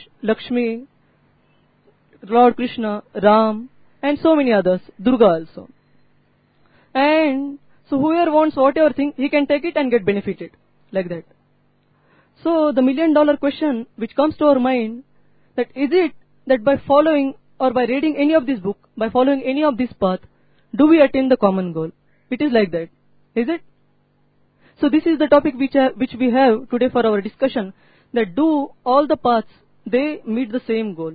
Lakshmi, Lord Krishna, Ram, and so many others, Durga also. And so whoever wants whatever thing, he can take it and get benefited, like that. So the $1,000,000 question which comes to our mind, that is it that by following or by reading any of this book, by following any of this path, do we attain the common goal? It is like that, is it? So this is the topic which we have today for our discussion, that do all the paths, they meet the same goal.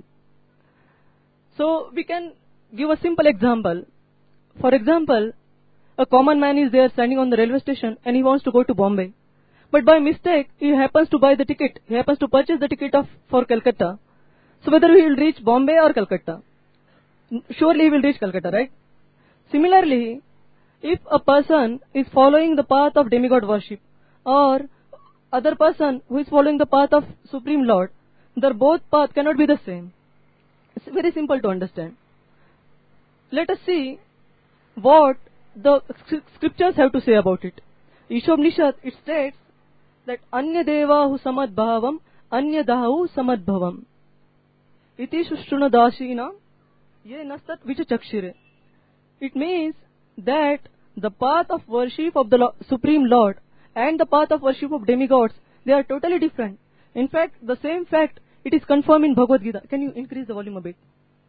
So we can give a simple example. For example, a common man is there standing on the railway station and he wants to go to Bombay. But by mistake, he happens to buy the ticket. He happens to purchase the ticket for Calcutta. So whether he will reach Bombay or Calcutta? Surely he will reach Calcutta, right? Similarly, if a person is following the path of demigod worship or other person who is following the path of Supreme Lord, their both paths cannot be the same. It's very simple to understand. Let us see what the scriptures have to say about it. Ishobnishad, it states that Anya Devahu Samadbhavam, Anya Dahu Samadbhavam. Iti Shushruna Dashina, Ye Nastat Vichachakshire. It means that the path of worship of the Supreme Lord and the path of worship of demigods, they are totally different. In fact, the same fact, it is confirmed in Bhagavad Gita. Can you increase the volume a bit?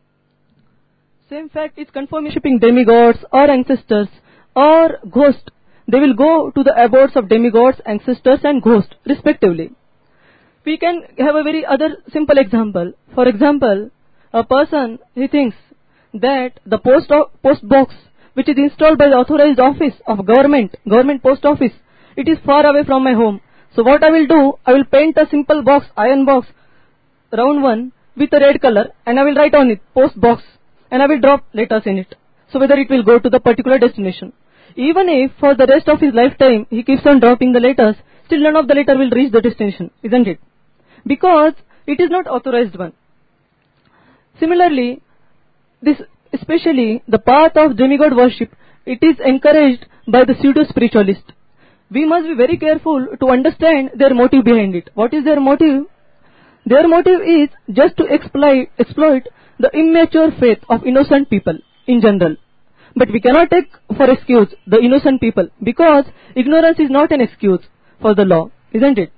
Same fact is confirmed in worshipping demigods or ancestors or ghosts. They will go to the abodes of demigods, ancestors and ghosts, respectively. We can have a very other simple example. For example, a person, he thinks that the post box which is installed by the authorized office of government post office, it is far away from my home. So what I will do, I will paint a simple box, iron box, round one, with a red color, and I will write on it, post box, and I will drop letters in it. So whether it will go to the particular destination. Even if for the rest of his lifetime, he keeps on dropping the letters, still none of the letter will reach the destination, isn't it? Because it is not authorized one. Similarly, this especially the path of demigod worship, it is encouraged by the pseudo-spiritualist. We must be very careful to understand their motive behind it. What is their motive? Their motive is just to exploit the immature faith of innocent people in general. But we cannot take for excuse the innocent people, because ignorance is not an excuse for the law, isn't it?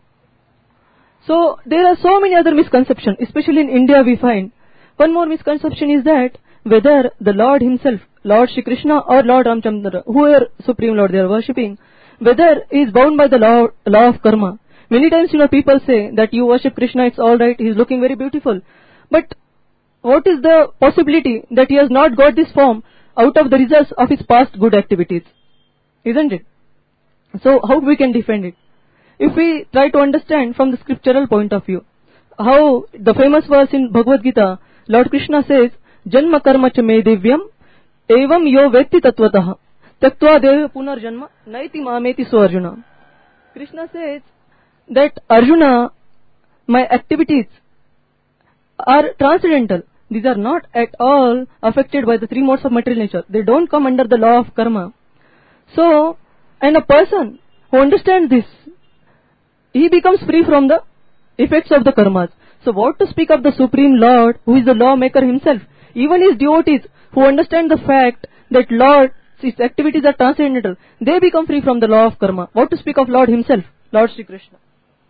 So there are so many other misconceptions, especially in India we find. One more misconception is that whether the Lord himself, Lord Shri Krishna or Lord Ramchandra, whoever Supreme Lord they are worshipping, whether he is bound by the law of karma. Many times, people say that you worship Krishna, it's alright, he is looking very beautiful. But what is the possibility that he has not got this form out of the results of his past good activities? Isn't it? So how we can defend it? If we try to understand from the scriptural point of view, how the famous verse in Bhagavad Gita, Lord Krishna says, Janma karma cha me divyam, evam yo vetti tatvatah, taktva deva punar janma, naiti mameti so Arjuna. Krishna says that Arjuna, my activities are transcendental. These are not at all affected by the three modes of material nature. They don't come under the law of karma. So, and a person who understands this, he becomes free from the effects of the karmas. So what to speak of the Supreme Lord, who is the lawmaker himself? Even his devotees who understand the fact that Lord, his activities are transcendental, they become free from the law of karma. What to speak of Lord himself, Lord Shri Krishna?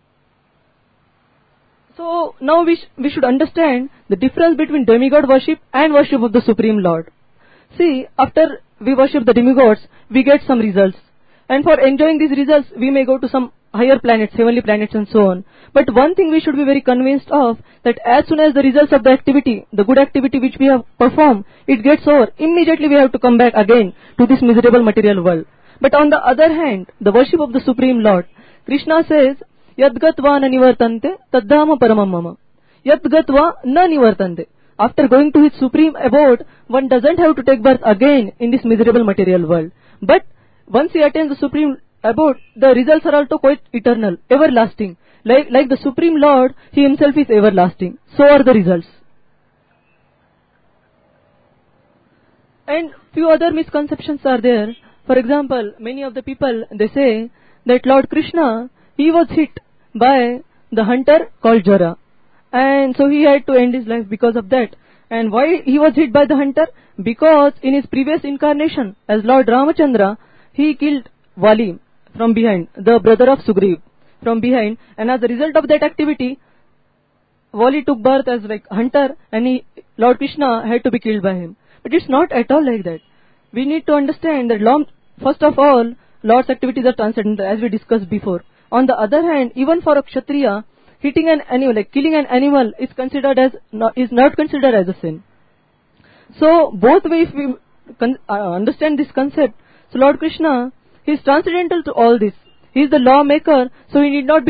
So now we should understand the difference between demigod worship and worship of the Supreme Lord. See, after we worship the demigods, we get some results. And for enjoying these results, we may go to some higher planets, heavenly planets and so on. But one thing we should be very convinced of, that as soon as the results of the activity, the good activity which we have performed, it gets over, immediately we have to come back again to this miserable material world. But on the other hand, the worship of the Supreme Lord, Krishna says, Yadgatva na nivartante, taddhama paramam mama. Yadgatva na nivartante. After going to his supreme abode, one doesn't have to take birth again in this miserable material world. But once he attains the supreme abode, the results are also quite eternal, everlasting. Like the Supreme Lord, he himself is everlasting. So are the results. And few other misconceptions are there. For example, many of the people, they say that Lord Krishna, he was hit by the hunter called Jara. And so he had to end his life because of that. And why he was hit by the hunter? Because in his previous incarnation as Lord Ramachandra, he killed Vali from behind, the brother of Sugriv from behind, and as a result of that activity, Vali took birth as like hunter, and Lord Krishna had to be killed by him. But it's not at all like that. We need to understand that first of all, Lord's activities are transcendental, as we discussed before. On the other hand, even for a Kshatriya, hitting an animal, like killing an animal, is not considered as a sin. So both ways we understand this concept. So Lord Krishna, he is transcendental to all this. He is the lawmaker, so he need not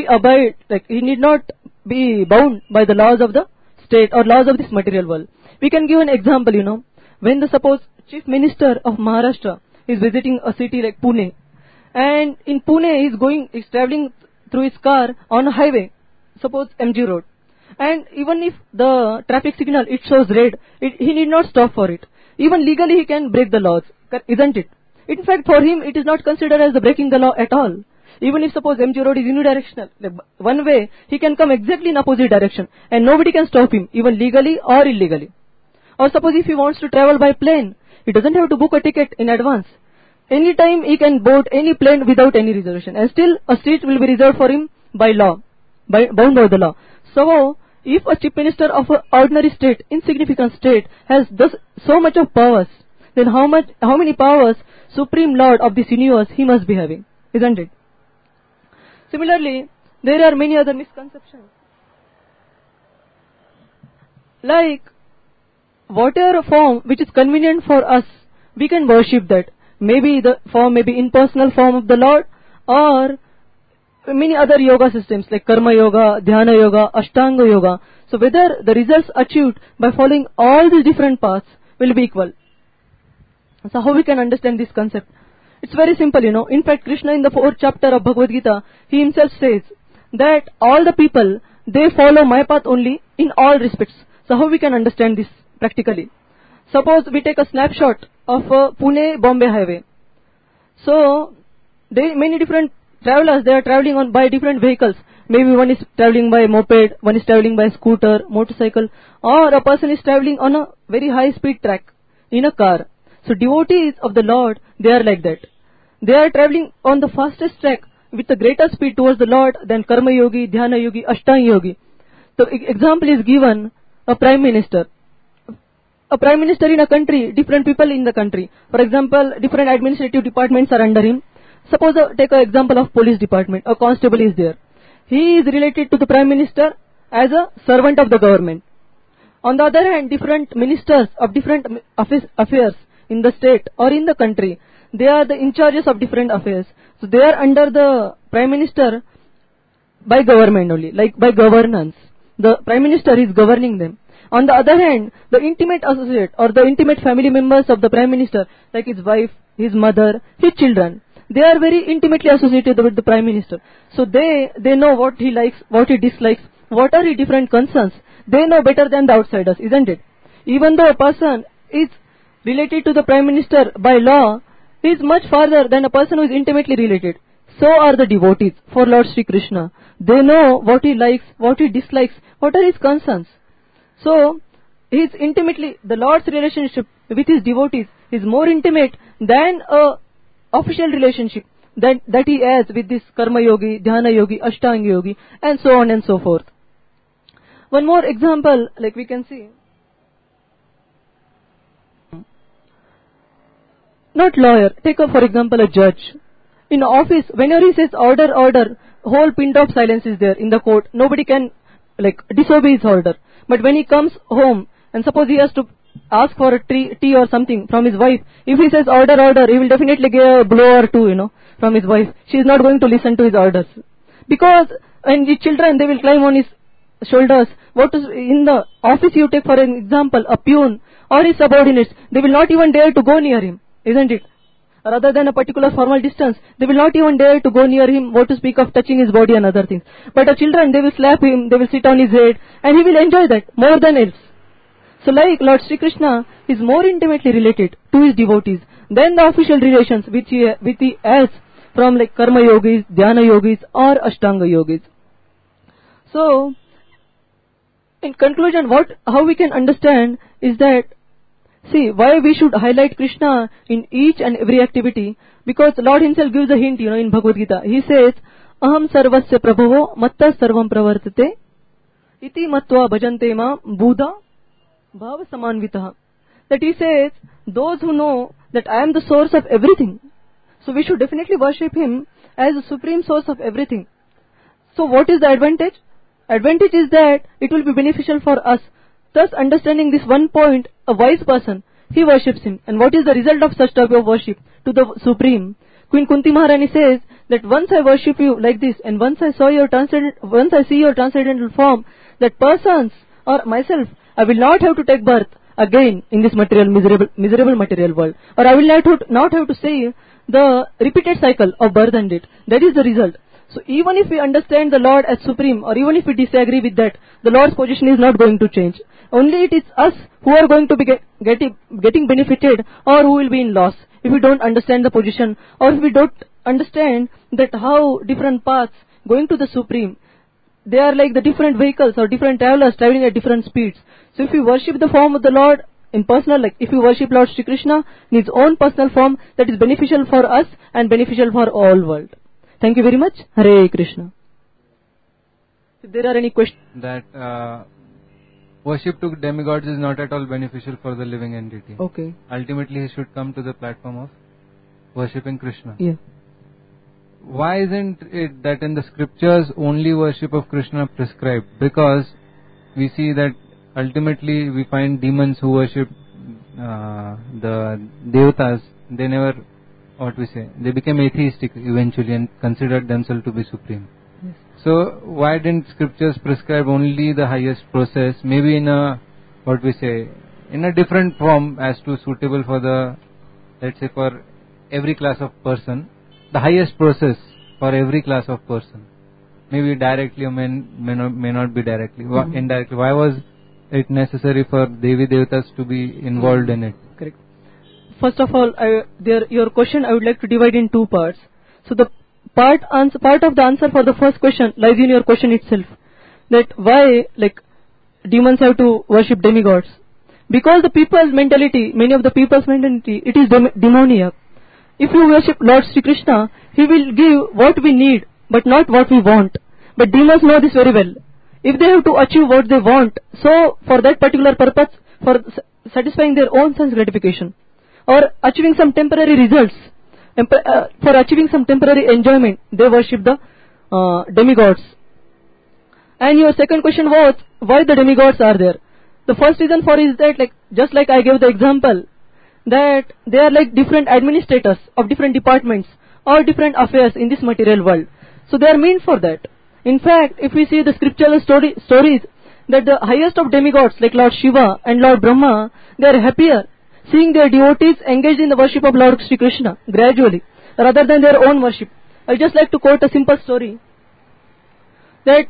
be bound by the laws of the state or laws of this material world. We can give an example, when the suppose Chief Minister of Maharashtra is visiting a city like Pune, and in Pune he is traveling through his car on a highway, suppose MG Road, and even if the traffic signal it shows red, he need not stop for it. Even legally he can break the laws, isn't it? In fact, for him it is not considered as breaking the law at all. Even if suppose MG Road is unidirectional, like one way, he can come exactly in opposite direction and nobody can stop him, even legally or illegally. Or suppose if he wants to travel by plane, he doesn't have to book a ticket in advance. Anytime he can board any plane without any reservation, and still a seat will be reserved for him by law, bound by the law. So, if a chief minister of an ordinary state, insignificant state, has thus so much of powers, then how many powers Supreme Lord of this universe he must be having, isn't it? Similarly, there are many other misconceptions. Like, whatever form which is convenient for us, we can worship that. Maybe the form may be impersonal form of the Lord, or many other yoga systems like Karma Yoga, Dhyana Yoga, Ashtanga Yoga. So whether the results achieved by following all these different paths will be equal. So how we can understand this concept? It's very simple, In fact, Krishna in the 4th chapter of Bhagavad Gita, he himself says that all the people, they follow my path only in all respects. So how we can understand this practically? Suppose we take a snapshot of Pune-Bombay highway. So, many different travelers, they are traveling by different vehicles. Maybe one is traveling by moped, one is traveling by scooter, motorcycle, or a person is traveling on a very high speed track in a car. So devotees of the Lord, they are like that. They are traveling on the fastest track with the greater speed towards the Lord than Karma Yogi, Dhyana Yogi, Ashtanga Yogi. So example is given, a prime minister. A prime minister in a country, different people in the country. For example, different administrative departments are under him. Suppose take an example of police department. A constable is there. He is related to the prime minister as a servant of the government. On the other hand, different ministers of different affairs in the state or in the country, they are the in charges of different affairs. So they are under the prime minister by government only, like by governance. The prime minister is governing them. On the other hand, the intimate associate or the intimate family members of the prime minister, like his wife, his mother, his children, they are very intimately associated with the prime minister. So they know what he likes, what he dislikes, what are his different concerns. They know better than the outsiders, isn't it? Even though a person is related to the prime minister by law, he is much farther than a person who is intimately related. So are the devotees for Lord Sri Krishna. They know what he likes, what he dislikes, what are his concerns. So, the Lord's relationship with his devotees is more intimate than a official relationship that he has with this Karma Yogi, Dhyana Yogi, Ashtanga Yogi, and so on and so forth. One more example, like we can see. Not lawyer, take for example a judge. In office, whenever he says order, order, whole pin drop silence is there in the court. Nobody can disobey his order. But when he comes home, and suppose he has to ask for a tea or something from his wife, if he says order, order, he will definitely get a blow or two, from his wife. She is not going to listen to his orders. Because when the children, they will climb on his shoulders. In the office you take for an example, a peon or his subordinates, they will not even dare to go near him, isn't it? Rather than a particular formal distance, they will not even dare to go near him, what to speak of touching his body and other things. But the children, they will slap him, they will sit on his head, and he will enjoy that more than else. So like Lord Sri Krishna is more intimately related to his devotees than the official relations which he has from like Karma Yogis, Dhyana Yogis or Ashtanga Yogis. So, In conclusion, how we can understand is that, see, why we should highlight Krishna in each and every activity, because Lord himself gives a hint, in Bhagavad Gita. He says, Aham sarvasya prabhavo matta sarvam pravartate iti matva bhajante ma buddha bhava samanvitaha. That he says, those who know that I am the source of everything, so we should definitely worship him as the supreme source of everything. So what is the advantage? Advantage is that it will be beneficial for us. Thus, understanding this one point, a wise person, he worships him. And what is the result of such type of worship to the Supreme? Queen Kunti Maharani says that once I worship you like this, and once I see your transcendental form, that persons or myself, I will not have to take birth again in this miserable material world, or I will not have to see the repeated cycle of birth and death. That is the result. So even if we understand the Lord as supreme, or even if we disagree with that, the Lord's position is not going to change. Only it is us who are going to be getting benefited, or who will be in loss if we don't understand the position, or if we don't understand that how different paths going to the supreme, they are like the different vehicles or different travelers traveling at different speeds. So if we worship the form of the Lord in personal, like if we worship Lord Shri Krishna in his own personal form, that is beneficial for us and beneficial for all world. Thank you very much. Hare Krishna. If there are any questions. That worship to demigods is not at all beneficial for the living entity. Okay. Ultimately, he should come to the platform of worshipping Krishna. Yeah. Why isn't it that in the scriptures only worship of Krishna prescribed? Because we see that ultimately we find demons who worship the devatas. They never, they became atheistic eventually and considered themselves to be supreme. Yes. So why didn't scriptures prescribe only the highest process, maybe in a, in a different form as to suitable for the, let's say for every class of person, the highest process for every class of person, maybe directly or may not be directly, indirectly. Why was it necessary for Devi Devatas to be involved in it? Correct. First of all, your question I would like to divide in two parts. So the part of the answer for the first question lies in your question itself. That why demons have to worship demigods? Because the people's mentality, many of the people's mentality, it is demoniac. If you worship Lord Sri Krishna, he will give what we need, but not what we want. But demons know this very well. If they have to achieve what they want, so for that particular purpose, for satisfying their own sense gratification, or achieving some temporary results, for achieving some temporary enjoyment, they worship the demigods. And your second question was, why the demigods are there? The first reason for is that, just like I gave the example, that they are like different administrators of different departments or different affairs in this material world. So they are meant for that. In fact, if we see the scriptural stories, that the highest of demigods like Lord Shiva and Lord Brahma, they are happier seeing their devotees engaged in the worship of Lord Sri Krishna gradually, rather than their own worship. I would just like to quote a simple story, that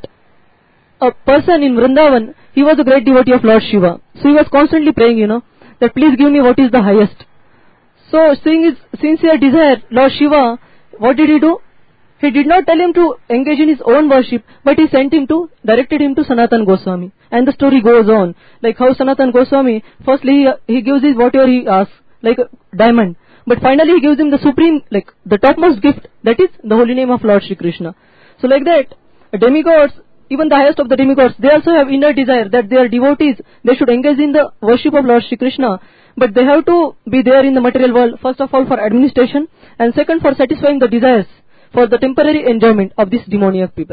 a person in Vrindavan, he was a great devotee of Lord Shiva. So he was constantly praying, that please give me what is the highest. So seeing his sincere desire, Lord Shiva, what did he do? He did not tell him to engage in his own worship, but he directed him to Sanatan Goswami. And the story goes on, like how Sanatan Goswami, firstly he gives his whatever he asks, like a diamond. But finally he gives him the supreme, the topmost gift, that is the holy name of Lord Shri Krishna. So like that, demigods, even the highest of the demigods, they also have inner desire that their devotees, they should engage in the worship of Lord Shri Krishna. But they have to be there in the material world, first of all for administration, and second for satisfying the desires, for the temporary enjoyment of these demoniac people.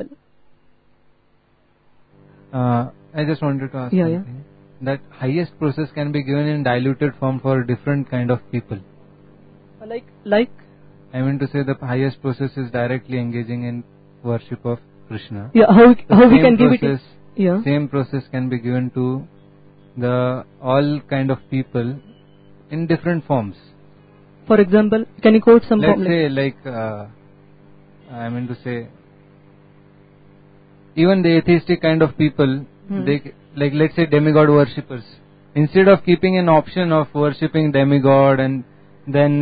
I just wanted to ask something. That highest process can be given in diluted form for different kind of people. Like? I mean to say the highest process is directly engaging in worship of Krishna. Yeah, how we can give it? Yeah. Same process can be given to the all kind of people in different forms. For example, can you quote some? Let's say I mean to say, even the atheistic kind of people, they let's say demigod worshippers, instead of keeping an option of worshipping demigod and then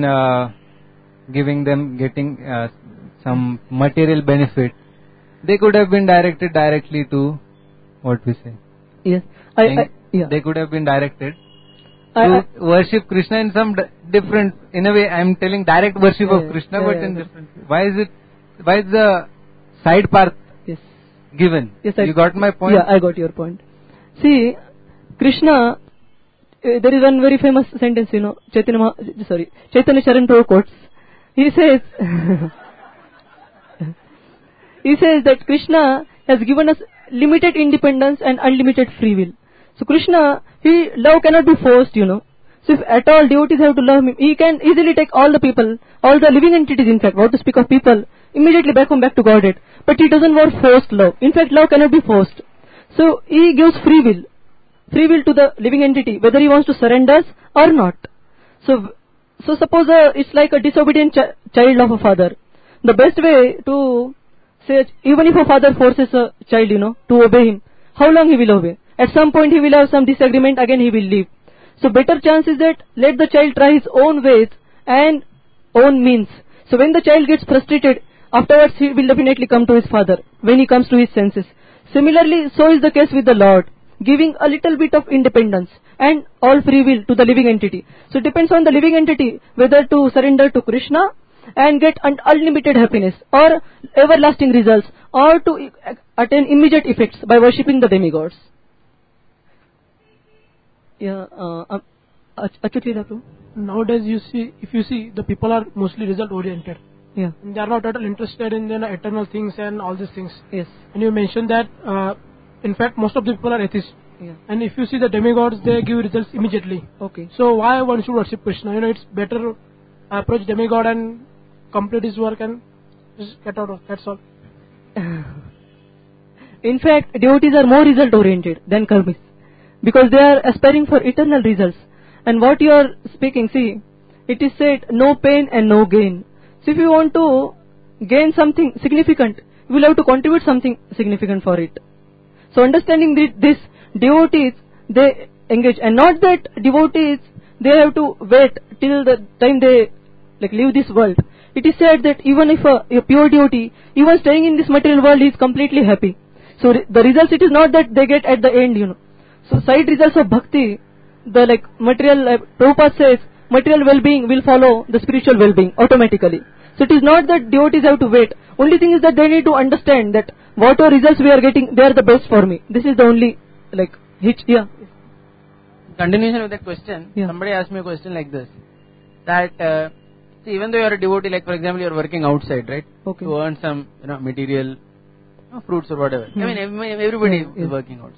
getting some material benefit, they could have been directed directly to Yes. Yeah. They could have been directed I- to worship Krishna in some different, in a way I am telling direct worship of Krishna, but in different. Why is the side path Yes. given? Yes, You got my point? Yeah, I got your point. See, Krishna, there is one very famous sentence, Chaitanya Charan Prabhu quotes. He says, that Krishna has given us limited independence and unlimited free will. So Krishna, love cannot be forced, So if at all devotees have to love him, he can easily take all the people, all the living entities in fact, what to speak of people, immediately back to Godhead. But he doesn't want forced love. In fact, love cannot be forced. So he gives free will to the living entity, whether he wants to surrender or not. So suppose it's like a disobedient child of a father. The best way to say, even if a father forces a child, to obey him, how long he will obey? At some point he will have some disagreement, again he will leave. So better chance is that let the child try his own ways and own means. So when the child gets frustrated, afterwards he will definitely come to his father, when he comes to his senses. Similarly, so is the case with the Lord, giving a little bit of independence and all free will to the living entity. So it depends on the living entity whether to surrender to Krishna and get unlimited happiness or everlasting results, or to attain immediate effects by worshipping the demigods. Yeah, Achyut. Nowadays, if you see, the people are mostly result oriented. Yeah. They are not at all interested in eternal things and all these things. Yes. And you mentioned that, in fact, most of the people are atheists. Yeah. And if you see the demigods, they give results immediately. Okay. So why one should worship Krishna? It's better approach demigod and complete his work and just get out of. That's all. In fact, devotees are more result oriented than karmis, because they are aspiring for eternal results. And what you are speaking, see, it is said no pain and no gain. So if you want to gain something significant, you will have to contribute something significant for it. So understanding this, devotees, they engage, and not that devotees, they have to wait till the time they leave this world. It is said that even if a pure devotee, even staying in this material world, is completely happy. So the results, it is not that they get at the end, So side results of bhakti, the material, Prabhupada says, material well-being will follow the spiritual well-being automatically. So it is not that devotees have to wait. Only thing is that they need to understand that whatever results we are getting, they are the best for me. This is the only hitch. Yeah. Continuation of that question, yeah. Somebody asked me a question like this, that see, even though you are a devotee, for example, you are working outside, right? Okay. To earn some material, fruits or whatever. I mean, everybody is working outside.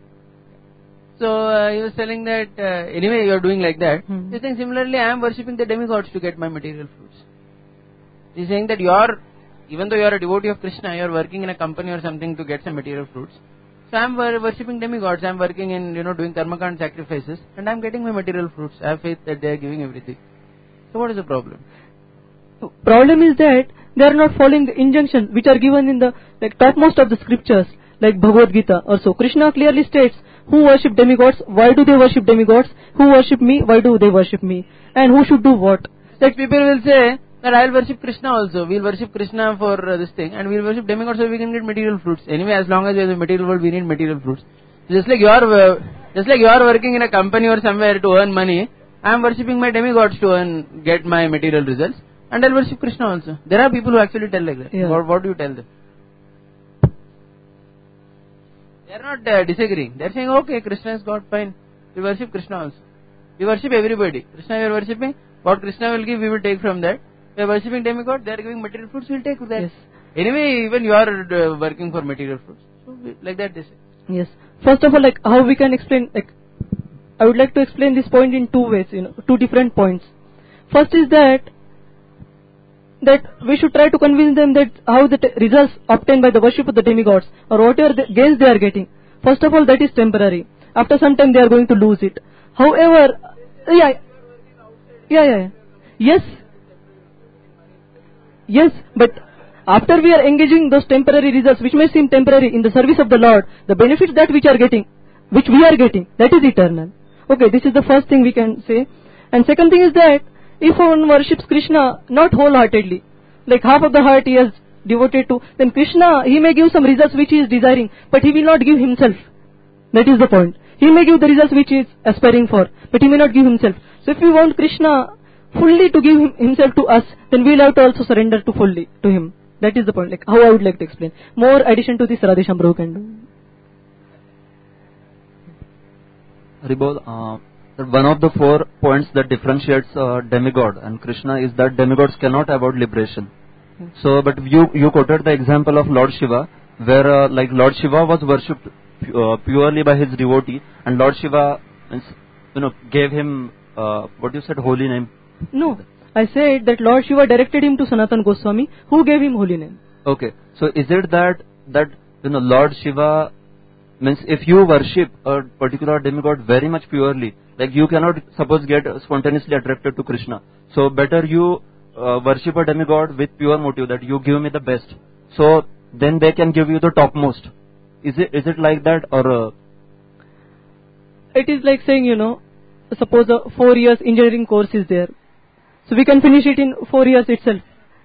So he was telling that anyway you are doing like that. He's saying similarly I am worshipping the demigods to get my material fruits. He's saying that even though you are a devotee of Krishna, you are working in a company or something to get some material fruits. So I am worshipping demigods. I am working in doing karmakand sacrifices, and I am getting my material fruits. I have faith that they are giving everything. So what is the problem? Problem is that they are not following the injunctions which are given in the topmost of the scriptures, like Bhagavad Gita or so. Krishna clearly states, who worship demigods, why do they worship demigods, who worship me, why do they worship me, and who should do what. Such people will say that I will worship Krishna also. We will worship Krishna for this thing, and we will worship demigods so we can get material fruits. Anyway, as long as there is a material world, we need material fruits. Just like you are working in a company or somewhere to earn money, I am worshipping my demigods to get my material results, and I will worship Krishna also. There are people who actually tell like that. Yeah. What do you tell them? They are not disagreeing. They are saying, okay, Krishna is God, fine. We worship Krishna also. We worship everybody. Krishna we are worshipping. What Krishna will give, we will take from that. We are worshipping demigod. They are giving material fruits. We will take that. Yes. Anyway, even you are working for material fruits. So like that they say. Yes. First of all, how we can explain, I would like to explain this point in two ways, two different points. First is that we should try to convince them that how the results obtained by the worship of the demigods or whatever the gains they are getting, first of all, that is temporary. After some time they are going to lose it. However, yes, but after we are engaging those temporary results which may seem temporary in the service of the Lord, the benefits that which we are getting, that is eternal. Okay, this is the first thing we can say. And second thing is that if one worships Krishna not wholeheartedly, half of the heart he has devoted to, then Krishna, he may give some results which he is desiring, but he will not give himself. That is the point. He may give the results which he is aspiring for, but he may not give himself. So if we want Krishna fully to give himself to us, then we will have to also surrender to fully to him. That is the point, like how I would like to explain. More addition to this Radhesham Prabhu can do. Haribol, one of the 4 points that differentiates demigod and Krishna is that demigods cannot avoid liberation. So, but you quoted the example of Lord Shiva, where like Lord Shiva was worshipped purely by his devotee, and Lord Shiva, gave him what you said, holy name. No, I said that Lord Shiva directed him to Sanatana Goswami, who gave him holy name. Okay, so is it that Lord Shiva means if you worship a particular demigod very much purely, like you cannot suppose get spontaneously attracted to Krishna. So better you worship a demigod with pure motive that you give me the best. So then they can give you the topmost. Is it like that or? It is like saying, suppose a 4 years engineering course is there. So we can finish it in 4 years itself.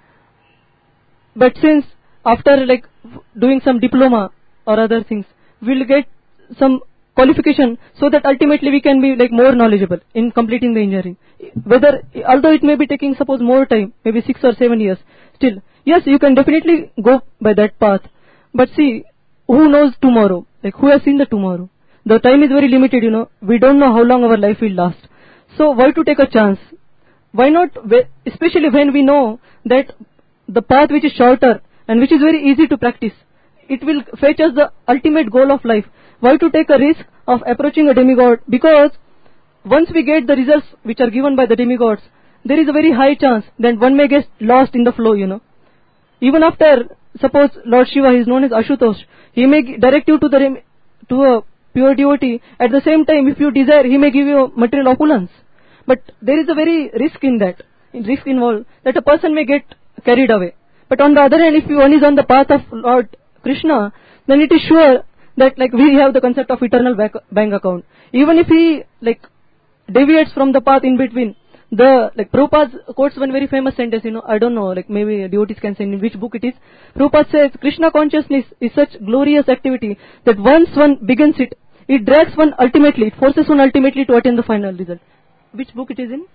But since after like doing some diploma or other things, we'll get some qualification so that ultimately we can be like more knowledgeable in completing the engineering. Although it may be taking suppose more time, maybe 6 or 7 years, still, yes, you can definitely go by that path. But see, who knows tomorrow? Like who has seen the tomorrow? The time is very limited, we don't know how long our life will last. So why to take a chance? Why not, especially when we know that the path which is shorter and which is very easy to practice, it will fetch us the ultimate goal of life. Why to take a risk of approaching a demigod? Because once we get the results which are given by the demigods, there is a very high chance that one may get lost in the flow, Even after, suppose Lord Shiva is known as Ashutosh, he may direct you to a pure devotee. At the same time, if you desire, he may give you material opulence. But there is a very risk involved, that a person may get carried away. But on the other hand, if one is on the path of Lord Krishna, then it is sure that like we have the concept of eternal bank account. Even if he like deviates from the path in between, Prabhupada quotes one very famous sentence, I don't know, like maybe devotees can say in which book it is. Prabhupada says, Krishna consciousness is such glorious activity that once one begins it drags one ultimately, it forces one ultimately to attain the final result. Which book it is in?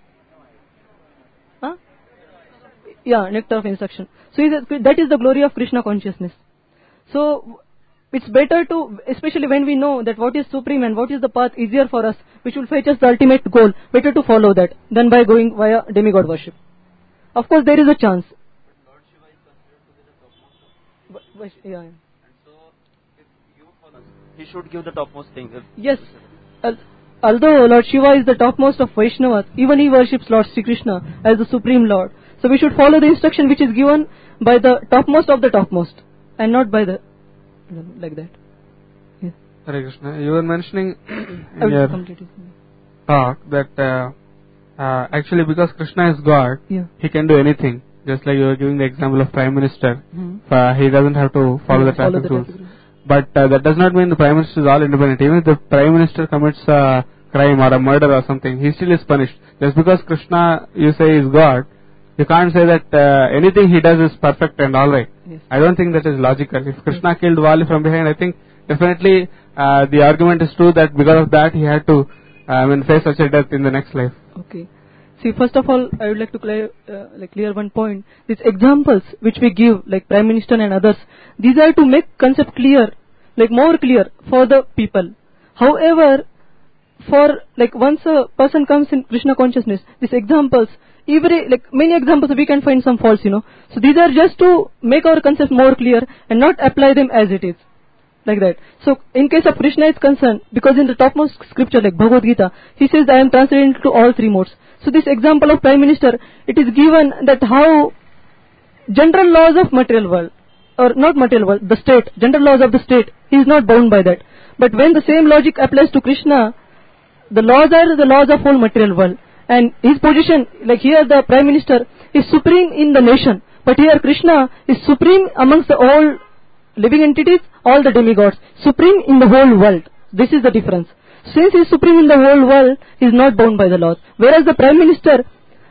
Huh? Yeah, Nectar of Instruction. So that is the glory of Krishna consciousness. So it's better to, especially when we know that what is supreme and what is the path easier for us, which will fetch us the ultimate goal, better to follow that than by going via demigod worship. Of course, there is a chance. Lord Shiva is considered to be the topmost. Yeah. And so, if you follow, he should give the topmost thing. Yes. Although Lord Shiva is the topmost of Vaishnavas, even he worships Lord Sri Krishna as the Supreme Lord. So we should follow the instruction which is given by the topmost of the topmost and not by the like that. Yes. Hare Krishna. You were mentioning in your talk that actually because Krishna is God, he can do anything. Just like you were giving the example of Prime Minister. He doesn't have to follow the traffic rules. But that does not mean the Prime Minister is all independent. Even if the Prime Minister commits a crime or a murder or something, he still is punished. Just because Krishna, you say, is God, you can't say that anything he does is perfect and alright. Yes. I don't think that is logical. If Krishna killed Vali from behind, I think definitely the argument is true that because of that he had to face such a death in the next life. Okay. See, first of all, I would like to clear one point. These examples which we give, like Prime Minister and others, these are to make concept clear, like more clear for the people. However, for like once a person comes in Krishna consciousness, these examples, many examples we can find some faults, So these are just to make our concept more clear and not apply them as it is. Like that. So, in case of Krishna is concerned, because in the topmost scripture like Bhagavad Gita, he says, I am translated into all 3 modes. So, this example of Prime Minister, it is given that how general laws of material world, or not material world, the state, general laws of the state, he is not bound by that. But when the same logic applies to Krishna, the laws are the laws of whole material world. And his position, like here the Prime Minister, is supreme in the nation. But here Krishna is supreme amongst the all living entities, all the demigods, supreme in the whole world. This is the difference. Since he is supreme in the whole world, he is not bound by the laws. Whereas the Prime Minister,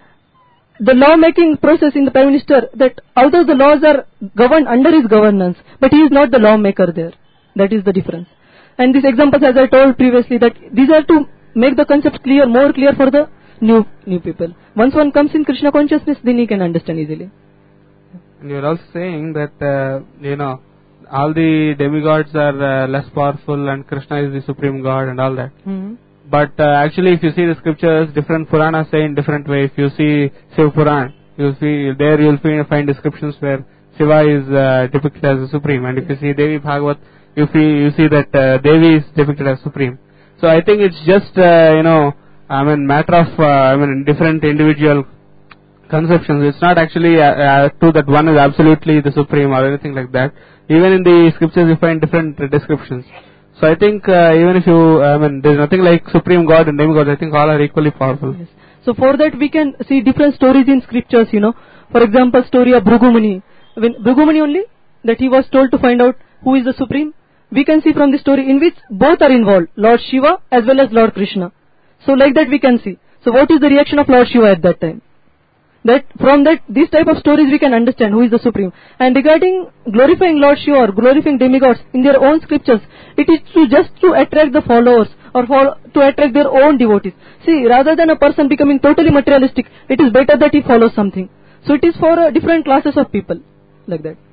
the law-making process in the Prime Minister, that although the laws are governed under his governance, but he is not the lawmaker there. That is the difference. And these examples, as I told previously, that these are to make the concepts clear, more clear for the new people. Once one comes in Krishna consciousness, then he can understand easily. And you're also saying that, all the demigods are less powerful and Krishna is the supreme god and all that. But actually, if you see the scriptures, different Puranas say in different way. If you see Shiva Puran, you'll find descriptions where Shiva is depicted as the supreme. And if you see Devi Bhagavat, you see that Devi is depicted as supreme. So I think it's just, matter of, different individual conceptions. It's not actually true that one is absolutely the supreme or anything like that. Even in the scriptures you find different descriptions. So I think even if there's nothing like supreme god and demigods. I think all are equally powerful. Yes. So for that we can see different stories in scriptures, For example, story of Bhrugumuni. When Bhrugumuni only, that he was told to find out who is the supreme. We can see from the story in which both are involved, Lord Shiva as well as Lord Krishna. So like that we can see. So what is the reaction of Lord Shiva at that time? That from these type of stories we can understand who is the supreme. And regarding glorifying Lord Shiva or glorifying demigods in their own scriptures, it is just to attract the followers or to attract their own devotees. See, rather than a person becoming totally materialistic, it is better that he follows something. So it is for different classes of people, like that.